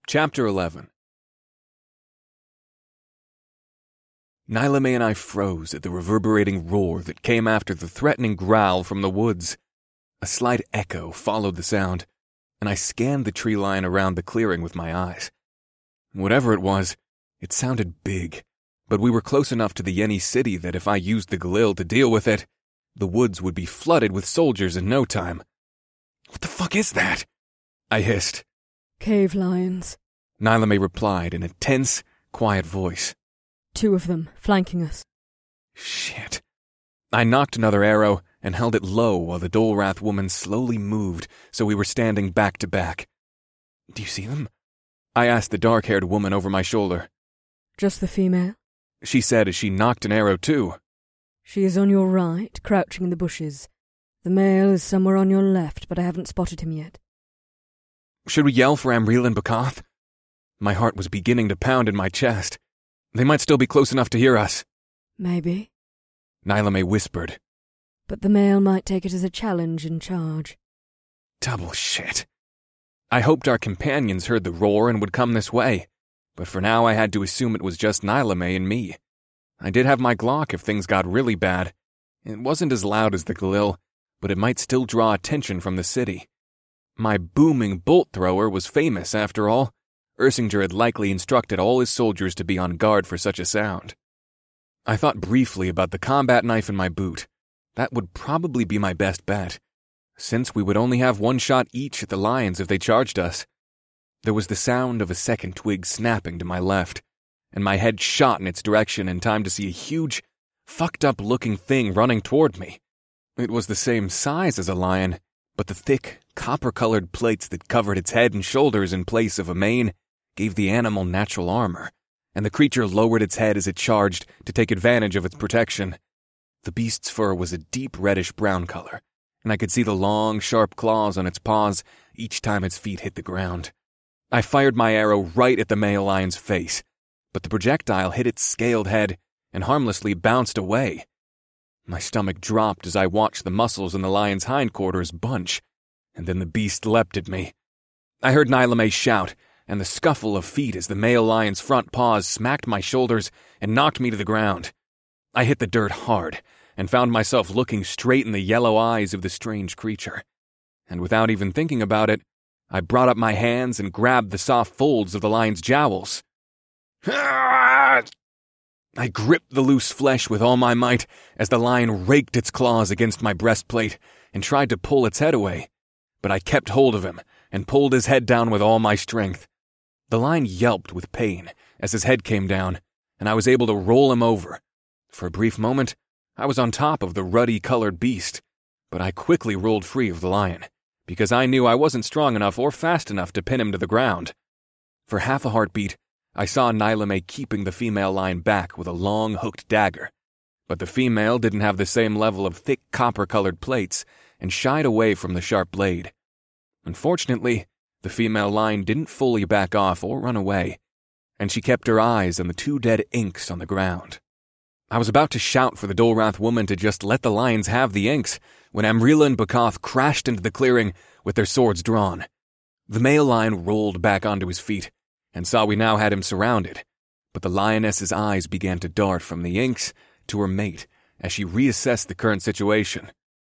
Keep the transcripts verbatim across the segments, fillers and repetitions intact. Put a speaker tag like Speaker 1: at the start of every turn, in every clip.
Speaker 1: Chapter eleven. Nylame and I froze at the reverberating roar that came after the threatening growl from the woods. A slight echo followed the sound, and I scanned the tree line around the clearing with my eyes. Whatever it was, it sounded big, but we were close enough to the Yeni city that if I used the Galil to deal with it, the woods would be flooded with soldiers in no time. "What the fuck is that?" I hissed.
Speaker 2: "Cave lions,"
Speaker 1: Nylame replied in a tense, quiet voice.
Speaker 2: "Two of them, flanking us."
Speaker 1: Shit. I knocked another arrow and held it low while the Dolrath woman slowly moved so we were standing back to back. "Do you see them?" I asked the dark-haired woman over my shoulder.
Speaker 2: "Just the female,"
Speaker 1: she said as she knocked an arrow too.
Speaker 2: "She is on your right, crouching in the bushes. The male is somewhere on your left, but I haven't spotted him yet."
Speaker 1: "Should we yell for Amrila and Bakath?" My heart was beginning to pound in my chest. They might still be close enough to hear us.
Speaker 2: "Maybe,"
Speaker 1: Nylame whispered.
Speaker 2: "but the male might take it as a challenge and charge."
Speaker 1: Double shit. I hoped our companions heard the roar and would come this way, but for now I had to assume it was just Nylame and me. I did have my Glock if things got really bad. It wasn't as loud as the Galil, but it might still draw attention from the city. My booming bolt thrower was famous, after all. Ersinger had likely instructed all his soldiers to be on guard for such a sound. I thought briefly about the combat knife in my boot. That would probably be my best bet, since we would only have one shot each at the lions if they charged us. There was the sound of a second twig snapping to my left, and my head shot in its direction in time to see a huge, fucked-up-looking thing running toward me. It was the same size as a lion, but the thick, copper-colored plates that covered its head and shoulders in place of a mane gave the animal natural armor, and the creature lowered its head as it charged to take advantage of its protection. The beast's fur was a deep reddish-brown color, and I could see the long, sharp claws on its paws each time its feet hit the ground. I fired my arrow right at the male lion's face, but the projectile hit its scaled head and harmlessly bounced away. My stomach dropped as I watched the muscles in the lion's hindquarters bunch, and then the beast leapt at me. I heard Nylame shout, and the scuffle of feet as the male lion's front paws smacked my shoulders and knocked me to the ground. I hit the dirt hard and found myself looking straight in the yellow eyes of the strange creature. And without even thinking about it, I brought up my hands and grabbed the soft folds of the lion's jowls. I gripped the loose flesh with all my might as the lion raked its claws against my breastplate and tried to pull its head away, but I kept hold of him and pulled his head down with all my strength. The lion yelped with pain as his head came down, and I was able to roll him over. For a brief moment, I was on top of the ruddy-colored beast, but I quickly rolled free of the lion, because I knew I wasn't strong enough or fast enough to pin him to the ground. For half a heartbeat, I saw Nylame keeping the female lion back with a long, hooked dagger, but the female didn't have the same level of thick copper-colored plates and shied away from the sharp blade. Unfortunately, the female lion didn't fully back off or run away, and she kept her eyes on the two dead inks on the ground. I was about to shout for the Dolrath woman to just let the lions have the inks when Amrila and Bakath crashed into the clearing with their swords drawn. The male lion rolled back onto his feet and saw we now had him surrounded, but the lioness's eyes began to dart from the inks to her mate as she reassessed the current situation.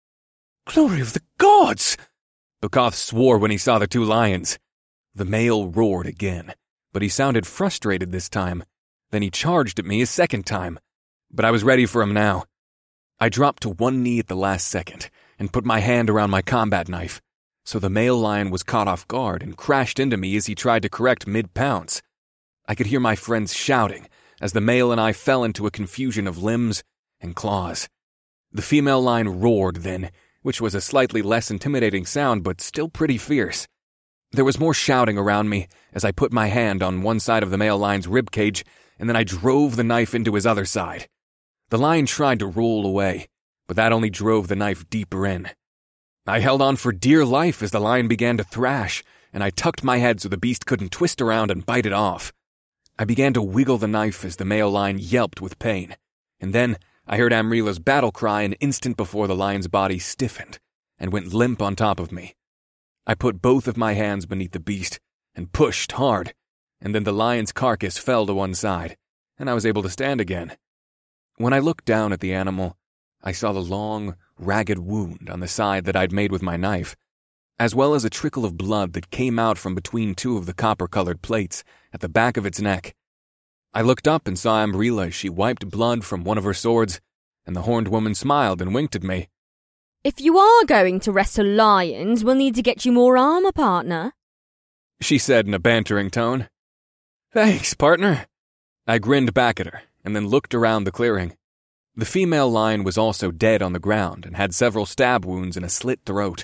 Speaker 1: "Glory of the gods!" Bakath swore when he saw the two lions. The male roared again, but he sounded frustrated this time. Then he charged at me a second time, but I was ready for him now. I dropped to one knee at the last second and put my hand around my combat knife, so the male lion was caught off guard and crashed into me as he tried to correct mid-pounce. I could hear my friends shouting as the male and I fell into a confusion of limbs and claws. The female lion roared then, which was a slightly less intimidating sound but still pretty fierce. There was more shouting around me as I put my hand on one side of the male lion's ribcage, and then I drove the knife into his other side. The lion tried to roll away, but that only drove the knife deeper in. I held on for dear life as the lion began to thrash, and I tucked my head so the beast couldn't twist around and bite it off. I began to wiggle the knife as the male lion yelped with pain, and then I heard Amrila's battle cry an instant before the lion's body stiffened and went limp on top of me. I put both of my hands beneath the beast and pushed hard and then the lion's carcass fell to one side, and I was able to stand again. When I looked down at the animal, I saw the long, ragged wound on the side that I'd made with my knife, as well as a trickle of blood that came out from between two of the copper-colored plates at the back of its neck. I looked up and saw Amrila as she wiped blood from one of her swords, and the horned woman smiled and winked at me.
Speaker 3: If you are going to wrestle lions, we'll need to get you more armor, partner,
Speaker 1: she said in a bantering tone. Thanks, partner. I grinned back at her and then looked around the clearing. The female lion was also dead on the ground and had several stab wounds and a slit throat.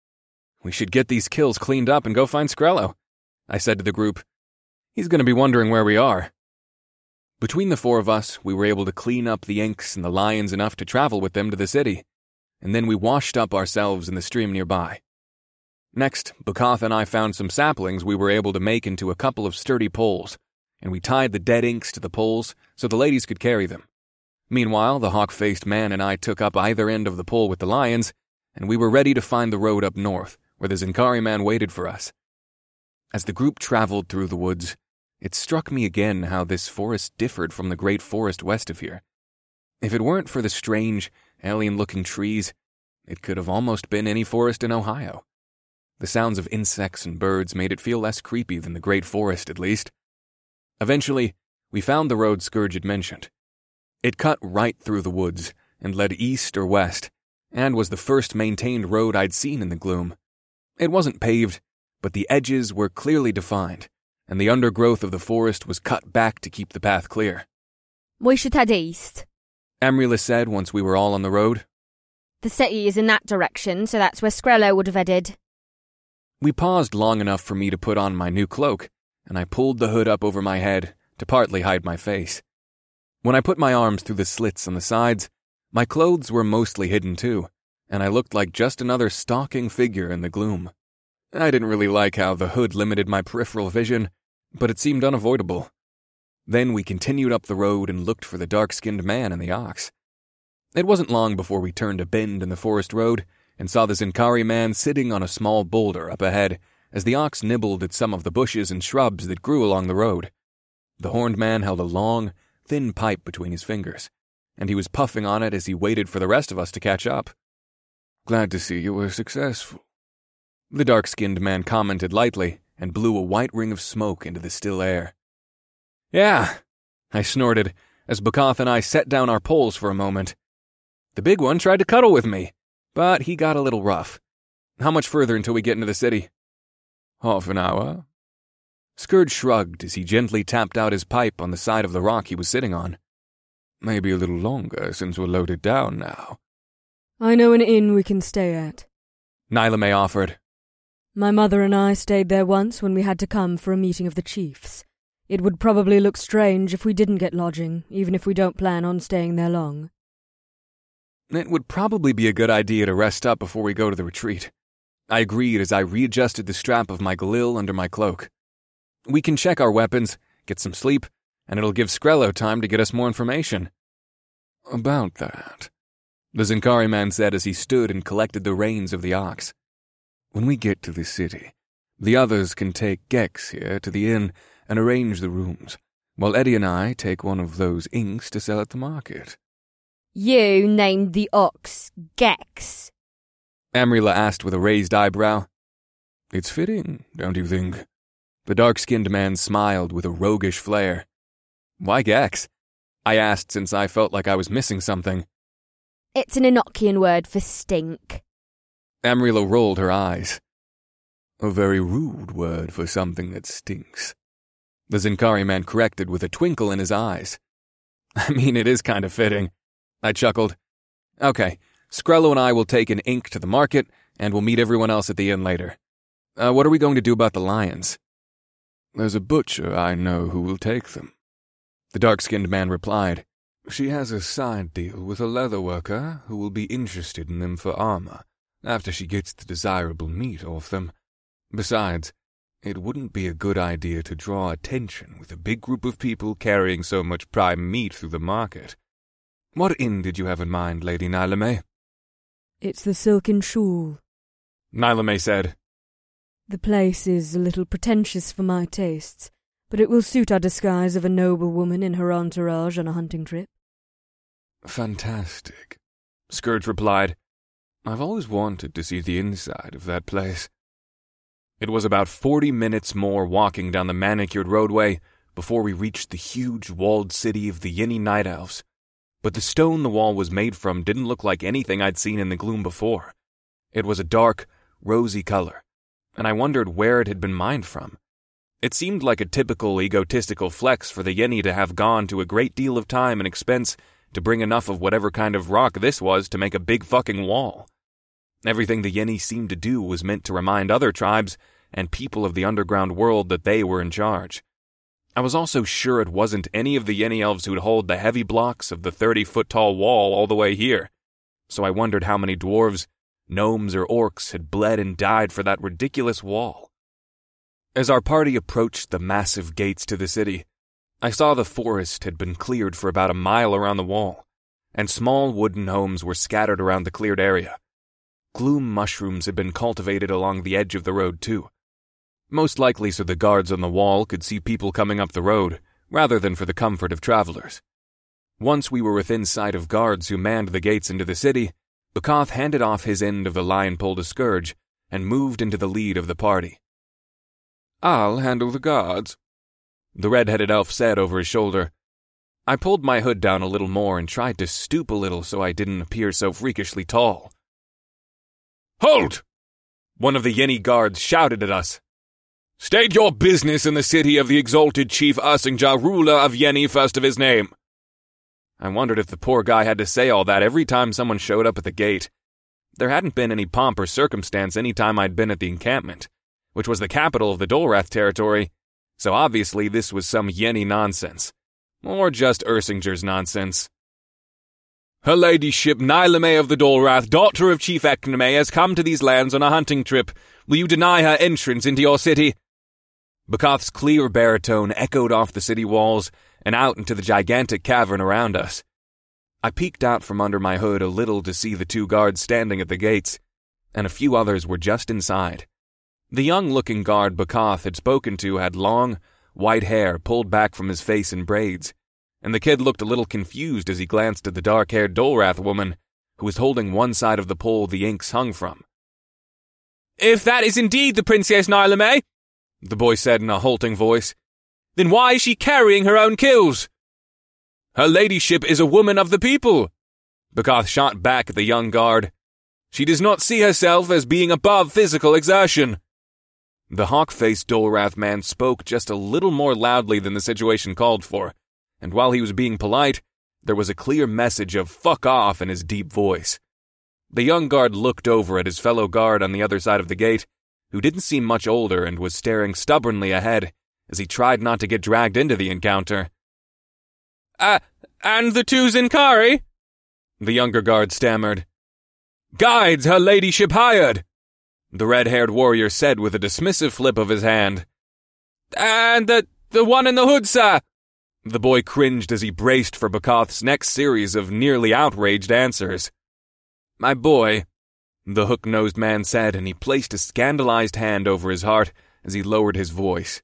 Speaker 1: We should get these kills cleaned up and go find Skrello, I said to the group. He's going to be wondering where we are. Between the four of us, we were able to clean up the inks and the lions enough to travel with them to the city, and then we washed up ourselves in the stream nearby. Next, Bakath and I found some saplings we were able to make into a couple of sturdy poles, and we tied the dead inks to the poles so the ladies could carry them. Meanwhile, the hawk-faced man and I took up either end of the pole with the lions, and we were ready to find the road up north, where the Zinkari man waited for us. As the group traveled through the woods, it struck me again how this forest differed from the great forest west of here. If it weren't for the strange, alien-looking trees, it could have almost been any forest in Ohio. The sounds of insects and birds made it feel less creepy than the great forest, at least. Eventually, we found the road Scourge had mentioned. It cut right through the woods and led east or west, and was the first maintained road I'd seen in the gloom. It wasn't paved, but the edges were clearly defined, and the undergrowth of the forest was cut back to keep the path clear.
Speaker 3: We should head east,
Speaker 1: Amrila said once we were all on the road.
Speaker 3: The city is in that direction, so that's where Skrello would have headed.
Speaker 1: We paused long enough for me to put on my new cloak, and I pulled the hood up over my head to partly hide my face. When I put my arms through the slits on the sides, my clothes were mostly hidden too, and I looked like just another stalking figure in the gloom. I didn't really like how the hood limited my peripheral vision, but it seemed unavoidable. Then we continued up the road and looked for the dark-skinned man and the ox. It wasn't long before we turned a bend in the forest road and saw the Zinkari man sitting on a small boulder up ahead as the ox nibbled at some of the bushes and shrubs that grew along the road. The horned man held a long, thin pipe between his fingers, and he was puffing on it as he waited for the rest of us to catch up. Glad to see you were successful, the dark-skinned man commented lightly and blew a white ring of smoke into the still air. Yeah, I snorted as Bakath and I set down our poles for a moment. The big one tried to cuddle with me, but he got a little rough. How much further until we get into the city? Half an hour. Scourge shrugged as he gently tapped out his pipe on the side of the rock he was sitting on. Maybe a little longer since we're loaded down now.
Speaker 2: I know an inn we can stay at,
Speaker 1: Nylame offered.
Speaker 2: My mother and I stayed there once when we had to come for a meeting of the chiefs. It would probably look strange if we didn't get lodging, even if we don't plan on staying there long.
Speaker 1: It would probably be a good idea to rest up before we go to the retreat. I agreed as I readjusted the strap of my galil under my cloak. We can check our weapons, get some sleep, and it'll give Skrello time to get us more information. About that, the Zinkari man said as he stood and collected the reins of the ox. When we get to the city, the others can take Gex here to the inn and arrange the rooms, while Eddie and I take one of those inks to sell at the market.
Speaker 3: You named the ox Gex?
Speaker 1: Amrila asked with a raised eyebrow. It's fitting, don't you think? The dark-skinned man smiled with a roguish flair. Why Gex? I asked since I felt like I was missing something.
Speaker 3: It's an Enochian word for stink.
Speaker 1: Amrila rolled her eyes. A very rude word for something that stinks. The Zinkari man corrected with a twinkle in his eyes. I mean, it is kind of fitting. I chuckled. Okay, Skrello and I will take an ink to the market, and we'll meet everyone else at the inn later. Uh, what are we going to do about the lions? There's a butcher I know who will take them. The dark-skinned man replied. She has a side deal with a leather worker who will be interested in them for armor, after she gets the desirable meat off them. Besides, it wouldn't be a good idea to draw attention with a big group of people carrying so much prime meat through the market. What inn did you have in mind, Lady Nylame?
Speaker 2: It's the Silken Shawl,
Speaker 1: Nylame said.
Speaker 2: The place is a little pretentious for my tastes, but it will suit our disguise of a noble woman in her entourage on a hunting trip.
Speaker 1: Fantastic, Scourge replied. I've always wanted to see the inside of that place. It was about forty minutes more walking down the manicured roadway before we reached the huge walled city of the Yinni Night Elves, but the stone the wall was made from didn't look like anything I'd seen in the gloom before. It was a dark, rosy color, and I wondered where it had been mined from. It seemed like a typical egotistical flex for the Yinni to have gone to a great deal of time and expense to bring enough of whatever kind of rock this was to make a big fucking wall. Everything the Yinni seemed to do was meant to remind other tribes and people of the underground world that they were in charge. I was also sure it wasn't any of the Yinni elves who'd hold the heavy blocks of the thirty-foot-tall wall all the way here, so I wondered how many dwarves, gnomes, or orcs had bled and died for that ridiculous wall. As our party approached the massive gates to the city, I saw the forest had been cleared for about a mile around the wall, and small wooden homes were scattered around the cleared area. Gloom mushrooms had been cultivated along the edge of the road, too. Most likely so the guards on the wall could see people coming up the road, rather than for the comfort of travelers. Once we were within sight of guards who manned the gates into the city, Bakath handed off his end of the line pole to Scourge and moved into the lead of the party. I'll handle the guards, the red-headed elf said over his shoulder. I pulled my hood down a little more and tried to stoop a little so I didn't appear so freakishly tall. Halt! One of the Yinni guards shouted at us. State your business in the city of the exalted Chief Ursingjar, ruler of Yinni, first of his name. I wondered if the poor guy had to say all that every time someone showed up at the gate. There hadn't been any pomp or circumstance any time I'd been at the encampment, which was the capital of the Dolrath territory, so obviously this was some Yinni nonsense. Or just Ursingjar's nonsense. Her ladyship Nylame of the Dolrath, daughter of Chief Ekname, has come to these lands on a hunting trip. Will you deny her entrance into your city? Bakath's clear baritone echoed off the city walls and out into the gigantic cavern around us. I peeked out from under my hood a little to see the two guards standing at the gates, and a few others were just inside. The young-looking guard Bakath had spoken to had long, white hair pulled back from his face in braids, and the kid looked a little confused as he glanced at the dark-haired Dolrath woman, who was holding one side of the pole the inks hung from. If that is indeed the Princess Nylame, the boy said in a halting voice, then why is she carrying her own kills? Her ladyship is a woman of the people, Bakath shot back at the young guard. She does not see herself as being above physical exertion. The hawk-faced Dolrath man spoke just a little more loudly than the situation called for, and while he was being polite, there was a clear message of fuck off in his deep voice. The young guard looked over at his fellow guard on the other side of the gate, who didn't seem much older and was staring stubbornly ahead as he tried not to get dragged into the encounter. Uh, and the two Zinkari? The younger guard stammered. Guides her ladyship hired, the red-haired warrior said with a dismissive flip of his hand. And the, the one in the hood, sir. The boy cringed as he braced for Bakath's next series of nearly outraged answers. My boy, the hook-nosed man said, and he placed a scandalized hand over his heart as he lowered his voice.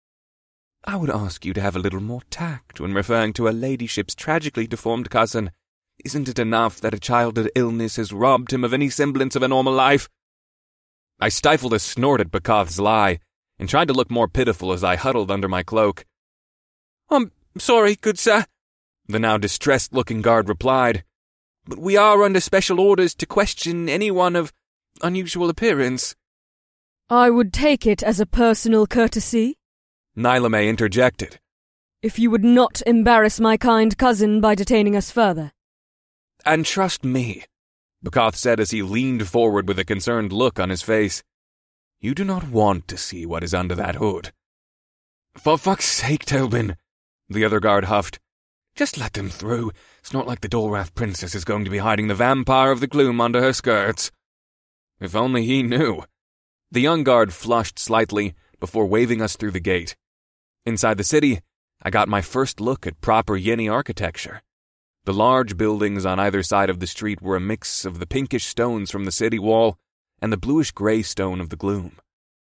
Speaker 1: I would ask you to have a little more tact when referring to her ladyship's tragically deformed cousin. Isn't it enough that a childhood illness has robbed him of any semblance of a normal life? I stifled a snort at Bakath's lie and tried to look more pitiful as I huddled under my cloak. I'm sorry, good sir, the now distressed-looking guard replied, but we are under special orders to question anyone of unusual appearance.
Speaker 2: I would take it as a personal courtesy,
Speaker 1: Nylame interjected.
Speaker 2: If you would not embarrass my kind cousin by detaining us further.
Speaker 1: And trust me, Bakath said as he leaned forward with a concerned look on his face. You do not want to see what is under that hood. For fuck's sake, Tobin, the other guard huffed. Just let them through. It's not like the Dolrath princess is going to be hiding the vampire of the gloom under her skirts. If only he knew. The young guard flushed slightly before waving us through the gate. Inside the city, I got my first look at proper Yinni architecture. The large buildings on either side of the street were a mix of the pinkish stones from the city wall and the bluish-gray stone of the gloom.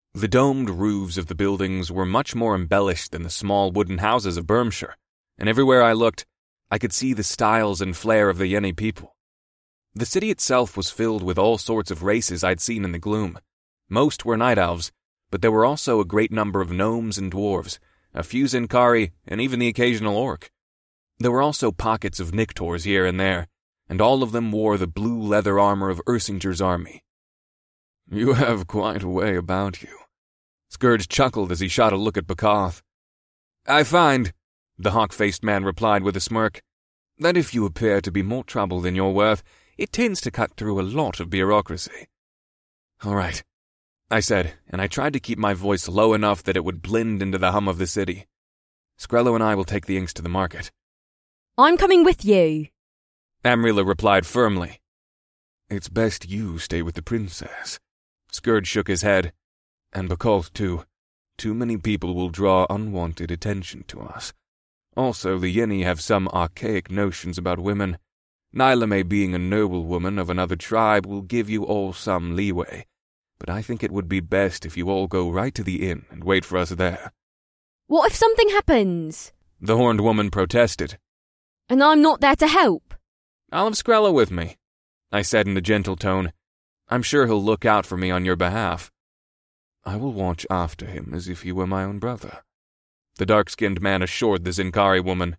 Speaker 1: The domed roofs of the buildings were much more embellished than the small wooden houses of Bermshire, and everywhere I looked, I could see the styles and flair of the Yenni people. The city itself was filled with all sorts of races I'd seen in the gloom. Most were night elves, but there were also a great number of gnomes and dwarves, a few Zinkari, and even the occasional orc. There were also pockets of Nictors here and there, and all of them wore the blue leather armor of Ursinger's army. "You have quite a way about you." Scourge chuckled as he shot a look at Bakoth. "I find," the hawk-faced man replied with a smirk, "that if you appear to be more trouble than you're worth, it tends to cut through a lot of bureaucracy." "All right," I said, and I tried to keep my voice low enough that it would blend into the hum of the city. "Skrello and I will take the inks to the market."
Speaker 3: I'm coming with you,
Speaker 1: Amrila replied firmly. "It's best you stay with the princess." Scourge shook his head. "And Bakoth, too. Too many people will draw unwanted attention to us. Also, the Yenni have some archaic notions about women. Nylame being a noble woman of another tribe will give you all some leeway, but I think it would be best if you all go right to the inn and wait for us there."
Speaker 3: What if something happens?
Speaker 1: The horned woman protested.
Speaker 3: And I'm not there to help?
Speaker 1: "I'll have Skrello with me," I said in a gentle tone. "I'm sure he'll look out for me on your behalf." "I will watch after him as if he were my own brother," the dark-skinned man assured the Zinkari woman.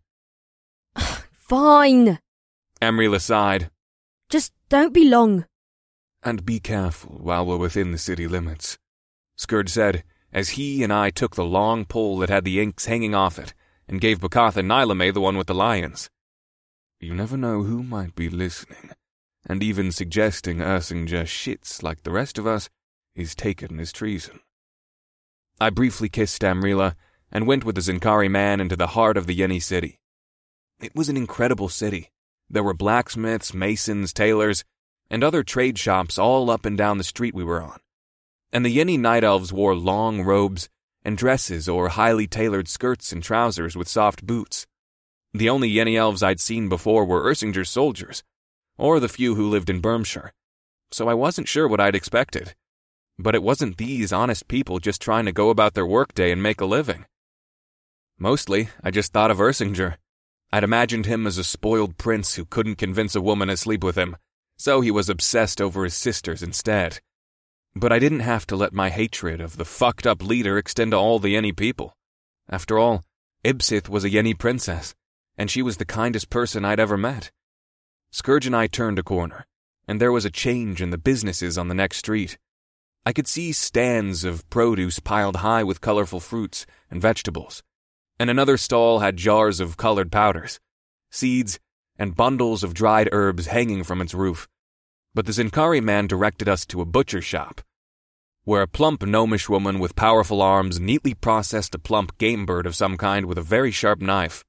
Speaker 3: Fine,
Speaker 1: Amrila sighed.
Speaker 3: "Just don't be long."
Speaker 1: "And be careful while we're within the city limits," Scourge said, as he and I took the long pole that had the inks hanging off it and gave Bakoth and Nylame the one with the lions. "You never know who might be listening, and even suggesting Ursinger shits like the rest of us is taken as treason." I briefly kissed Amrila and went with the Zinkari man into the heart of the Yenni city. It was an incredible city. There were blacksmiths, masons, tailors, and other trade shops all up and down the street we were on. And the Yenni night elves wore long robes and dresses or highly tailored skirts and trousers with soft boots. The only Yenni elves I'd seen before were Ursinger's soldiers, or the few who lived in Bermshire, so I wasn't sure what I'd expected. But it wasn't these honest people just trying to go about their workday and make a living. Mostly, I just thought of Ursinger. I'd imagined him as a spoiled prince who couldn't convince a woman to sleep with him, so he was obsessed over his sisters instead. But I didn't have to let my hatred of the fucked-up leader extend to all the Yenni people. After all, Ibsith was a Yenni princess, and she was the kindest person I'd ever met. Scourge and I turned a corner, and there was a change in the businesses on the next street. I could see stands of produce piled high with colorful fruits and vegetables, and another stall had jars of colored powders, seeds, and bundles of dried herbs hanging from its roof. But the Zinkari man directed us to a butcher shop, where a plump gnomish woman with powerful arms neatly processed a plump game bird of some kind with a very sharp knife.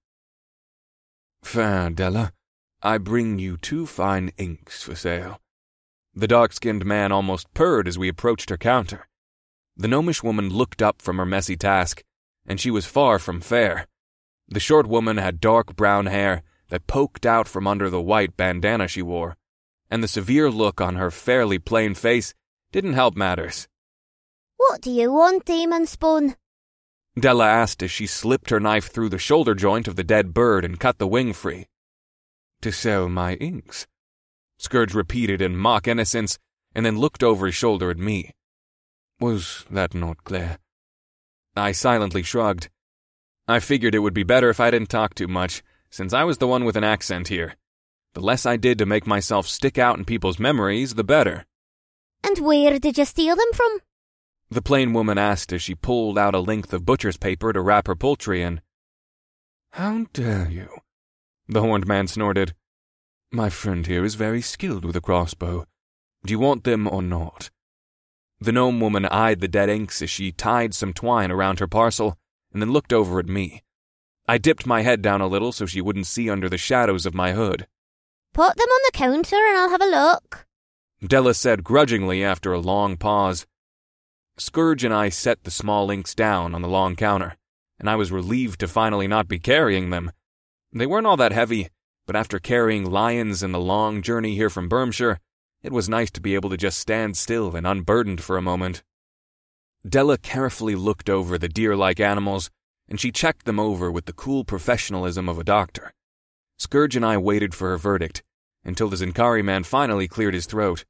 Speaker 1: "Fair, Della, I bring you two fine inks for sale." The dark-skinned man almost purred as we approached her counter. The gnomish woman looked up from her messy task, and she was far from fair. The short woman had dark brown hair that poked out from under the white bandana she wore, and the severe look on her fairly plain face didn't help matters.
Speaker 4: "What do you want, Demon Spawn?"
Speaker 1: Della asked as she slipped her knife through the shoulder joint of the dead bird and cut the wing free. "To sell my inks," Scourge repeated in mock innocence, and then looked over his shoulder at me. "Was that not clear?" I silently shrugged. I figured it would be better if I didn't talk too much, since I was the one with an accent here. The less I did to make myself stick out in people's memories, the better.
Speaker 4: "And where did you steal them from?"
Speaker 1: The plain woman asked as she pulled out a length of butcher's paper to wrap her poultry in. "How dare you?" The horned man snorted. "My friend here is very skilled with a crossbow. Do you want them or not?" The gnome woman eyed the dead inks as she tied some twine around her parcel and then looked over at me. I dipped my head down a little so she wouldn't see under the shadows of my hood.
Speaker 4: "Put them on the counter and I'll have a look,"
Speaker 1: Della said grudgingly after a long pause. Scourge and I set the small inks down on the long counter, and I was relieved to finally not be carrying them. They weren't all that heavy, but after carrying lions and the long journey here from Bermshire, it was nice to be able to just stand still and unburdened for a moment. Della carefully looked over the deer-like animals, and she checked them over with the cool professionalism of a doctor. Scourge and I waited for her verdict, until the Zincari man finally cleared his throat.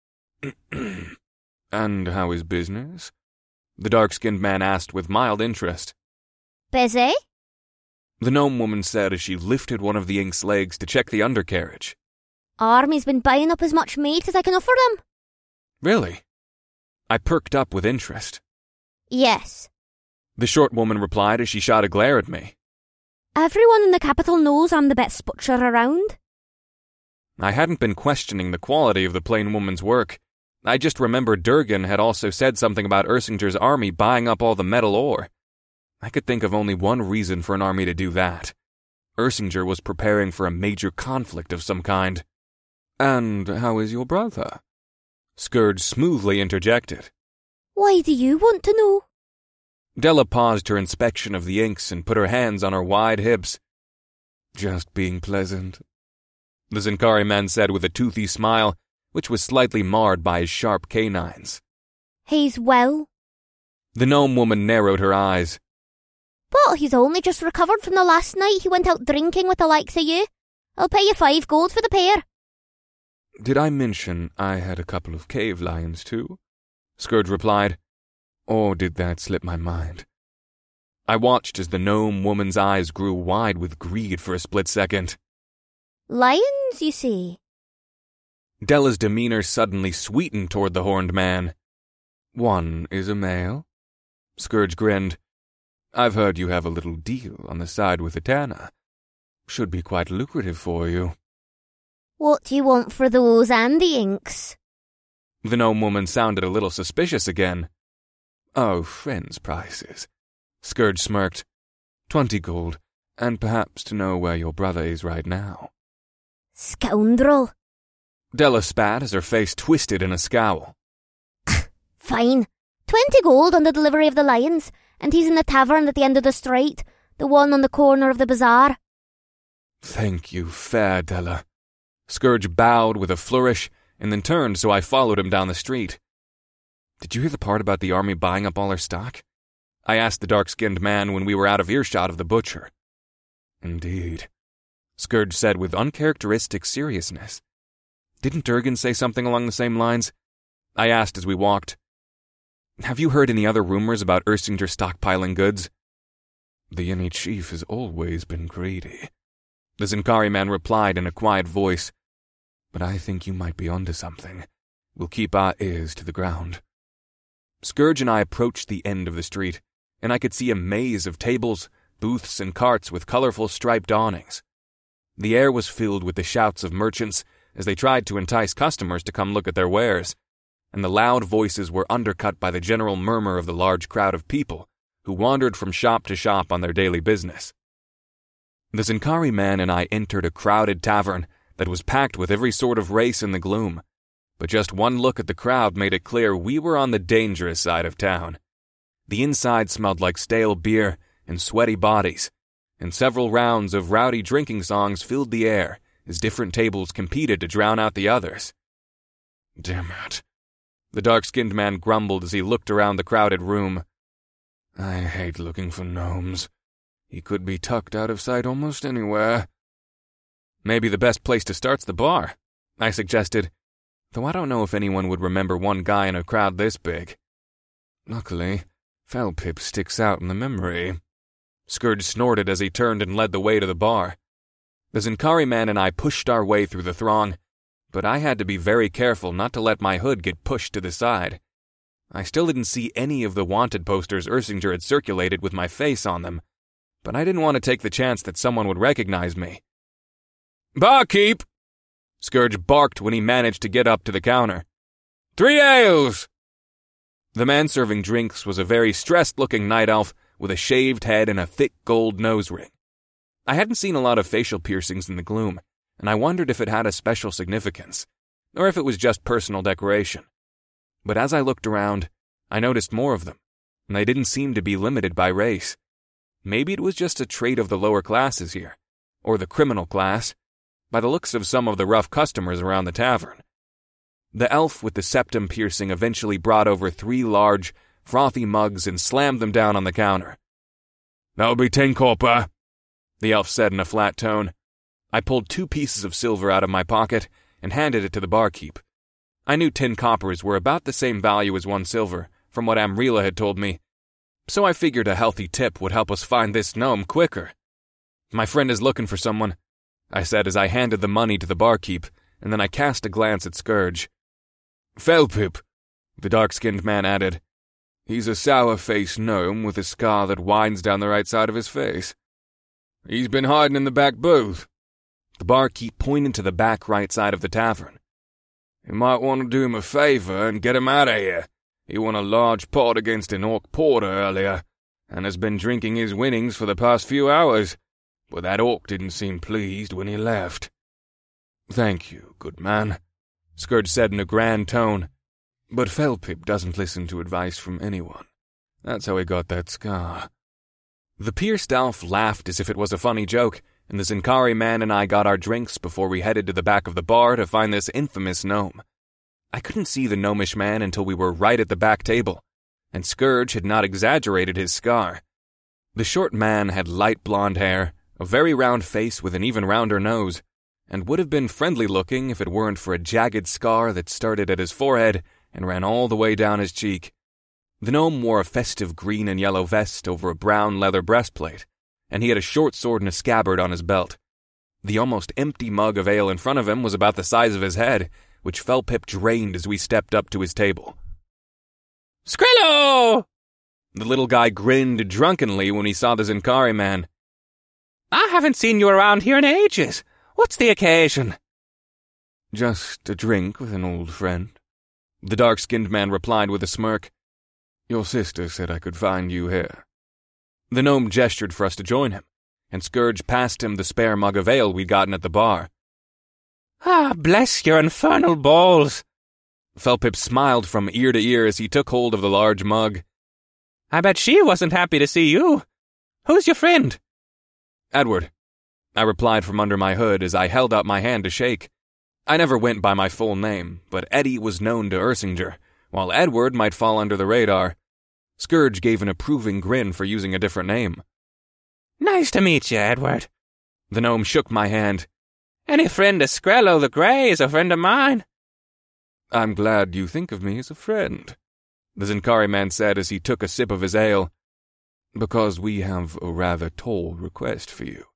Speaker 1: "And how is business?" the dark-skinned man asked with mild interest.
Speaker 4: Busy?
Speaker 1: The gnome woman said as she lifted one of the Ink's legs to check the undercarriage.
Speaker 4: Army's been buying up as much meat as I can offer them.
Speaker 1: Really? I perked up with interest.
Speaker 4: Yes.
Speaker 1: The short woman replied as she shot a glare at me.
Speaker 4: Everyone in the capital knows I'm the best butcher around.
Speaker 1: I hadn't been questioning the quality of the plain woman's work. I just remembered Durgan had also said something about Ersinger's army buying up all the metal ore. I could think of only one reason for an army to do that. Ersinger was preparing for a major conflict of some kind. "And how is your brother?" Scourge smoothly interjected.
Speaker 4: Why do you want to know?
Speaker 1: Della paused her inspection of the Inks and put her hands on her wide hips. "Just being pleasant," the Zincari man said with a toothy smile, which was slightly marred by his sharp canines.
Speaker 4: He's well.
Speaker 1: The gnome woman narrowed her eyes.
Speaker 4: But he's only just recovered from the last night he went out drinking with the likes of you. I'll pay you five gold for the pair.
Speaker 1: "Did I mention I had a couple of cave lions too?" Scourge replied. Or did that slip my mind? I watched as the gnome woman's eyes grew wide with greed for a split second.
Speaker 4: Lions, you see?
Speaker 1: Della's demeanor suddenly sweetened toward the horned man. "One is a male?" Scourge grinned. "I've heard you have a little deal on the side with Etana. Should be quite lucrative for you."
Speaker 4: What do you want for those and the Inks?
Speaker 1: The gnome woman sounded a little suspicious again. "Oh, friends' prices," Scourge smirked. "Twenty gold, and perhaps to know where your brother is right now."
Speaker 4: Scoundrel.
Speaker 1: Della spat as her face twisted in a scowl.
Speaker 4: Fine. Twenty gold on the delivery of the lions, and he's in the tavern at the end of the street, the one on the corner of the bazaar.
Speaker 1: "Thank you, fair Della." Scourge bowed with a flourish, and then turned so I followed him down the street. "Did you hear the part about the army buying up all our stock?" I asked the dark-skinned man when we were out of earshot of the butcher. "Indeed," Scourge said with uncharacteristic seriousness. "Didn't Durgan say something along the same lines?" I asked as we walked. "Have you heard any other rumors about Ersinger stockpiling goods?" "The Yenni chief has always been greedy," the Zincari man replied in a quiet voice. "But I think you might be onto something. We'll keep our ears to the ground." Scourge and I approached the end of the street, and I could see a maze of tables, booths, and carts with colorful striped awnings. The air was filled with the shouts of merchants as they tried to entice customers to come look at their wares, and the loud voices were undercut by the general murmur of the large crowd of people who wandered from shop to shop on their daily business. The Zincari man and I entered a crowded tavern that was packed with every sort of race in the gloom, but just one look at the crowd made it clear we were on the dangerous side of town. The inside smelled like stale beer and sweaty bodies, and several rounds of rowdy drinking songs filled the air as different tables competed to drown out the others. "Damn it," the dark-skinned man grumbled as he looked around the crowded room. "I hate looking for gnomes. He could be tucked out of sight almost anywhere." "Maybe the best place to start's the bar," I suggested, though I don't know if anyone would remember one guy in a crowd this big. "Luckily, Felpip sticks out in the memory." Scourge snorted as he turned and led the way to the bar. The Zincari man and I pushed our way through the throng, but I had to be very careful not to let my hood get pushed to the side. I still didn't see any of the wanted posters Ersinger had circulated with my face on them, but I didn't want to take the chance that someone would recognize me. "Barkeep!" Scourge barked when he managed to get up to the counter. "Three ales!" The man serving drinks was a very stressed-looking night elf with a shaved head and a thick gold nose ring. I hadn't seen a lot of facial piercings in the gloom, and I wondered if it had a special significance, or if it was just personal decoration. But as I looked around, I noticed more of them, and they didn't seem to be limited by race. Maybe it was just a trait of the lower classes here, or the criminal class, by the looks of some of the rough customers around the tavern. The elf with the septum piercing eventually brought over three large, frothy mugs, and slammed them down on the counter. "That'll be ten copper," the elf said in a flat tone. I pulled two pieces of silver out of my pocket and handed it to the barkeep. I knew ten coppers were about the same value as one silver, from what Amrila had told me, so I figured a healthy tip would help us find this gnome quicker. "My friend is looking for someone," I said as I handed the money to the barkeep, and then I cast a glance at Scourge. "Felpip," the dark-skinned man added. "He's a sour-faced gnome with a scar that winds down the right side of his face. He's been hiding in the back booth." The barkeep pointed to the back right side of the tavern. "You might want to do him a favor and get him out of here. He won a large pot against an orc porter earlier, and has been drinking his winnings for the past few hours, but that orc didn't seem pleased when he left." "Thank you, good man," Scourge said in a grand tone, "but Felpip doesn't listen to advice from anyone. That's how he got that scar." The pierced elf laughed as if it was a funny joke, and the Zinkari man and I got our drinks before we headed to the back of the bar to find this infamous gnome. I couldn't see the gnomish man until we were right at the back table, and Scourge had not exaggerated his scar. The short man had light blonde hair, a very round face with an even rounder nose, and would have been friendly-looking if it weren't for a jagged scar that started at his forehead and ran all the way down his cheek. The gnome wore a festive green and yellow vest over a brown leather breastplate, and he had a short sword and a scabbard on his belt. The almost empty mug of ale in front of him was about the size of his head, which Felpip drained as we stepped up to his table. "Skrilla!" The little guy grinned drunkenly when he saw the Zinkari man. "I haven't seen you around here in ages. What's the occasion?" "Just a drink with an old friend," the dark-skinned man replied with a smirk. "Your sister said I could find you here." The gnome gestured for us to join him, and Scourge passed him the spare mug of ale we'd gotten at the bar. "Ah, bless your infernal balls!" Felpip smiled from ear to ear as he took hold of the large mug. "I bet she wasn't happy to see you. Who's your friend?" "Edward," I replied from under my hood as I held out my hand to shake. I never went by my full name, but Eddie was known to Ersinger, while Edward might fall under the radar. Scourge gave an approving grin for using a different name. "Nice to meet you, Edward." The gnome shook my hand. "Any friend of Skrello the Grey is a friend of mine." "I'm glad you think of me as a friend," the Zinkari man said as he took a sip of his ale, "because we have a rather tall request for you."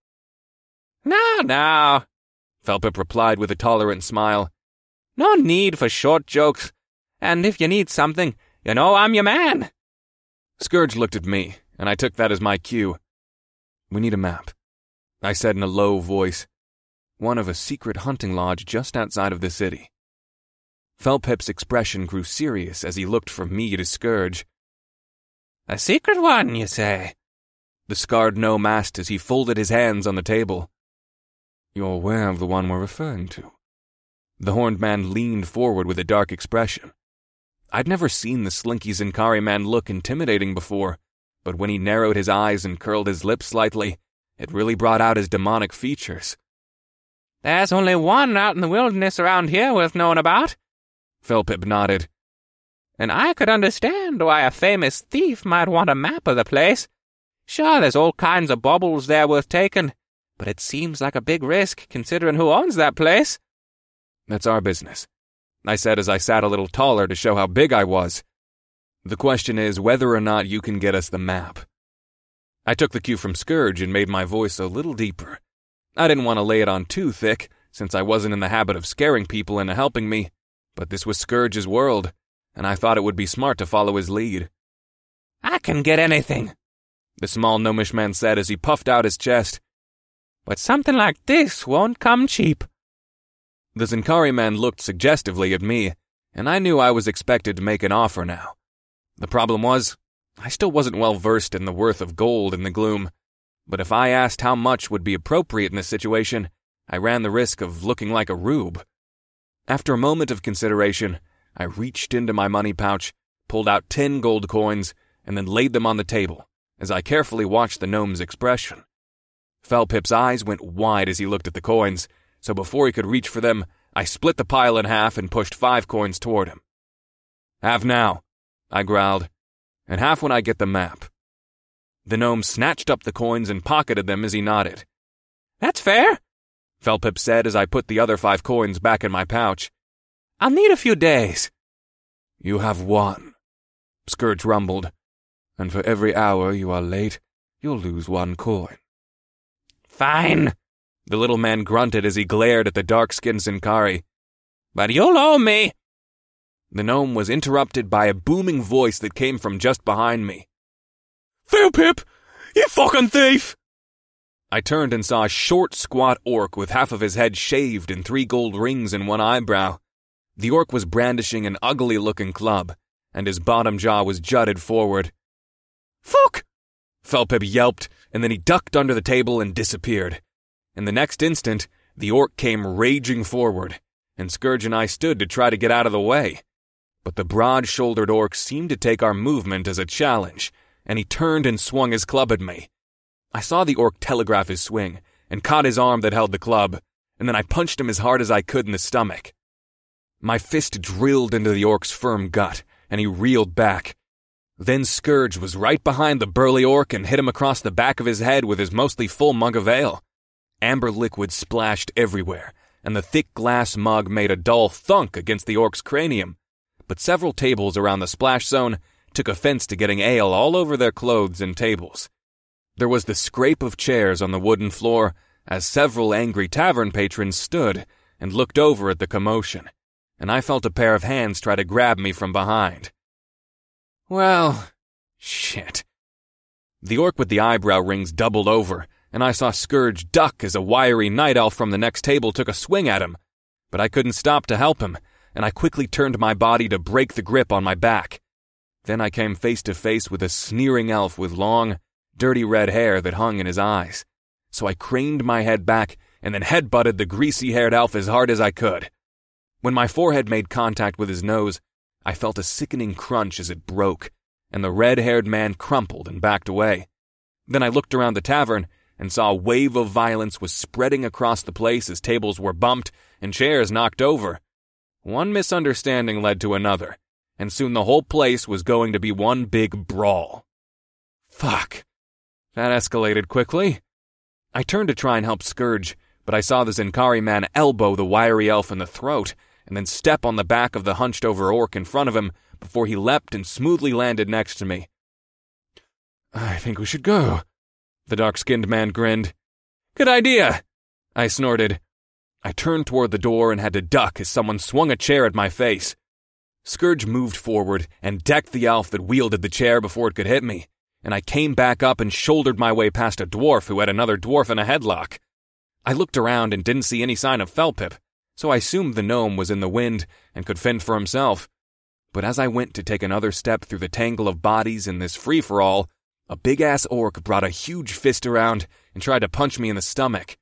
Speaker 1: "No, no," Felpip replied with a tolerant smile. "No need for short jokes, and if you need something, you know I'm your man." Scourge looked at me, and I took that as my cue. "We need a map," I said in a low voice. "One of a secret hunting lodge just outside of the city." Felpip's expression grew serious as he looked from me to Scourge. "A secret one, you say?" The scarred gnome asked as he folded his hands on the table. "You're aware of the one we're referring to?" The horned man leaned forward with a dark expression. I'd never seen the slinky Zinkari man look intimidating before, but when he narrowed his eyes and curled his lips slightly, it really brought out his demonic features. "There's only one out in the wilderness around here worth knowing about," Felpip nodded. "And I could understand why a famous thief might want a map of the place. Sure, there's all kinds of baubles there worth taking, but it seems like a big risk considering who owns that place." "That's our business," I said as I sat a little taller to show how big I was. "The question is whether or not you can get us the map." I took the cue from Scourge and made my voice a little deeper. I didn't want to lay it on too thick, since I wasn't in the habit of scaring people into helping me, but this was Scourge's world, and I thought it would be smart to follow his lead. "I can get anything," the small gnomish man said as he puffed out his chest. "But something like this won't come cheap." The Zinkari man looked suggestively at me, and I knew I was expected to make an offer now. The problem was, I still wasn't well versed in the worth of gold in the gloom, but if I asked how much would be appropriate in this situation, I ran the risk of looking like a rube. After a moment of consideration, I reached into my money pouch, pulled out ten gold coins, and then laid them on the table, as I carefully watched the gnome's expression. Felpip's eyes went wide as he looked at the coins, so before he could reach for them, I split the pile in half and pushed five coins toward him. "Have now," I growled. and half when I get the map." The gnome snatched up the coins and pocketed them as he nodded. "That's fair," Felpip said as I put the other five coins back in my pouch. "I'll need a few days." "You have one," Scourge rumbled, "and for every hour you are late, you'll lose one coin." "Fine," the little man grunted as he glared at the dark-skinned Zinkari. "But you'll owe me." The gnome was interrupted by a booming voice that came from just behind me. "Felpip, you fucking thief!" I turned and saw a short, squat orc with half of his head shaved and three gold rings in one eyebrow. The orc was brandishing an ugly-looking club, and his bottom jaw was jutted forward. "Fuck!" Felpip yelped, and then he ducked under the table and disappeared. In the next instant, the orc came raging forward, and Scourge and I stood to try to get out of the way. But the broad-shouldered orc seemed to take our movement as a challenge, and he turned and swung his club at me. I saw the orc telegraph his swing, and caught his arm that held the club, and then I punched him as hard as I could in the stomach. My fist drilled into the orc's firm gut, and he reeled back. Then Scourge was right behind the burly orc and hit him across the back of his head with his mostly full mug of ale. Amber liquid splashed everywhere, and the thick glass mug made a dull thunk against the orc's cranium. But several tables around the splash zone took offense to getting ale all over their clothes and tables. There was the scrape of chairs on the wooden floor as several angry tavern patrons stood and looked over at the commotion, and I felt a pair of hands try to grab me from behind. Well, shit. The orc with the eyebrow rings doubled over, and I saw Scourge duck as a wiry night elf from the next table took a swing at him, but I couldn't stop to help him, and I quickly turned my body to break the grip on my back. Then I came face to face with a sneering elf with long, dirty red hair that hung in his eyes. So I craned my head back and then headbutted the greasy-haired elf as hard as I could. When my forehead made contact with his nose, I felt a sickening crunch as it broke, and the red-haired man crumpled and backed away. Then I looked around the tavern and saw a wave of violence was spreading across the place as tables were bumped and chairs knocked over. One misunderstanding led to another, and soon the whole place was going to be one big brawl. Fuck. That escalated quickly. I turned to try and help Scourge, but I saw the Zinkari man elbow the wiry elf in the throat, and then step on the back of the hunched-over orc in front of him before he leapt and smoothly landed next to me. "I think we should go," the dark-skinned man grinned. "Good idea," I snorted. I turned toward the door and had to duck as someone swung a chair at my face. Scourge moved forward and decked the elf that wielded the chair before it could hit me, and I came back up and shouldered my way past a dwarf who had another dwarf in a headlock. I looked around and didn't see any sign of Felpip, so I assumed the gnome was in the wind and could fend for himself. But as I went to take another step through the tangle of bodies in this free-for-all, a big-ass orc brought a huge fist around and tried to punch me in the stomach.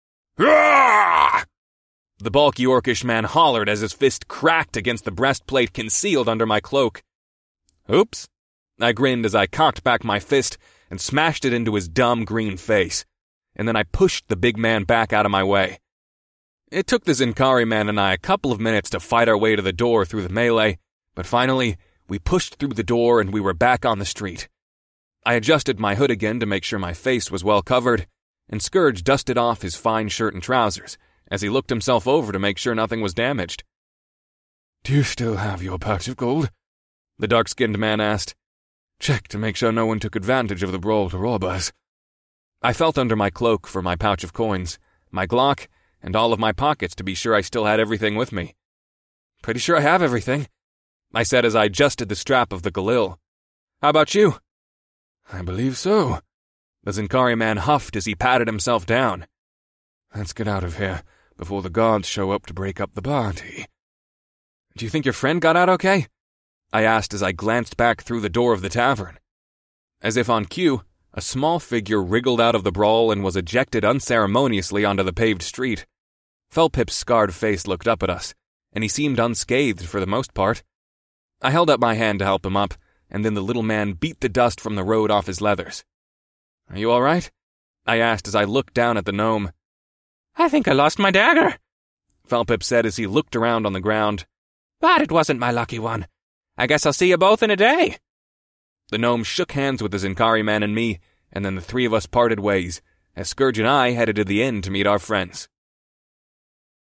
Speaker 1: "Ah!" The bulky orcish man hollered as his fist cracked against the breastplate concealed under my cloak. "Oops," I grinned as I cocked back my fist and smashed it into his dumb green face, and then I pushed the big man back out of my way. It took the Zinkari man and I a couple of minutes to fight our way to the door through the melee, but finally, we pushed through the door and we were back on the street. I adjusted my hood again to make sure my face was well covered, and Scourge dusted off his fine shirt and trousers as he looked himself over to make sure nothing was damaged. "Do you still have your pouch of gold?" the dark-skinned man asked. "Check to make sure no one took advantage of the brawl to rob us." I felt under my cloak for my pouch of coins, my Glock, and all of my pockets to be sure I still had everything with me. "Pretty sure I have everything," I said as I adjusted the strap of the Galil. "How about you?" "I believe so," the Zinkari man huffed as he patted himself down. "Let's get out of here before the guards show up to break up the party." "Do you think your friend got out okay?" I asked as I glanced back through the door of the tavern. As if on cue, a small figure wriggled out of the brawl and was ejected unceremoniously onto the paved street. Felpip's scarred face looked up at us, and he seemed unscathed for the most part. I held up my hand to help him up, and then the little man beat the dust from the road off his leathers. "Are you all right?" I asked as I looked down at the gnome. "I think I lost my dagger," Felpip said as he looked around on the ground. "But it wasn't my lucky one. I guess I'll see you both in a day." The gnome shook hands with the Zinkari man and me, and then the three of us parted ways, as Scourge and I headed to the inn to meet our friends.